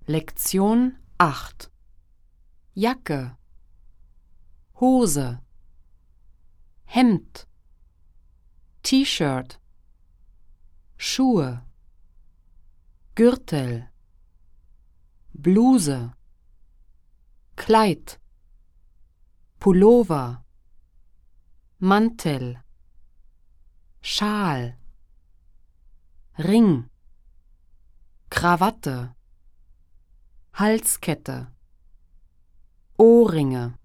Lektion 8 Jacke, Hose, Hemd, T-Shirt, Schuhe, Gürtel, Bluse, Kleid, Pullover, Mantel, Schal, Ring, Krawatte, Halskette, Ohrringe.